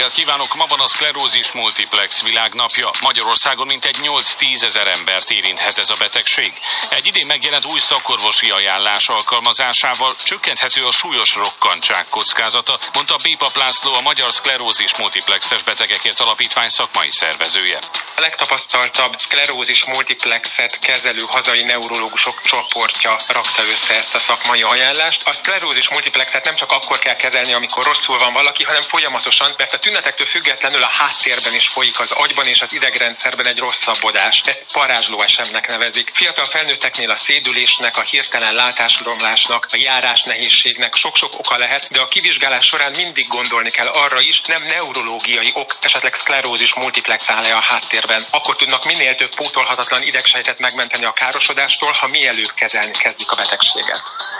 reggelt kívánok! Ma van a szklerózis multiplex világnapja. Magyarországon mintegy 8-10 ezer embert érinthet ez a betegség. Egy idén megjelent új szakorvosi ajánlás alkalmazásával csökkenthető a súlyos rokkantság kockázata, mondta Bépap László, a Magyar Szklerózis Multiplexes Betegekért Alapítvány szakmai szervezője. A legtapasztaltabb szklerózis multiplexet kezelő hazai neurológusok csoportja rakta össze ezt a szakmai ajánlást. A szklerózis multiplexet nem csak akkor kell kezelni, amikor rosszul van valaki, hanem folyamatosan, mert a tünetektől függetlenül a háttérben is folyik az agyban és az idegrendszerben egy rosszabbodás. Ezt parázsló esemnek nevezik. Fiatal felnőtteknél a szédülésnek, a hirtelen látásromlásnak, a járás nehézségnek sok-sok oka lehet, de a kivizsgálás során mindig gondolni kell arra is, nem neurológiai ok, esetleg szklerózis multiplex áll-e a háttérben. Akkor tudnak minél több pótolhatatlan idegsejtet megmenteni a károsodástól, ha mielőbb kezelni kezdik a betegséget.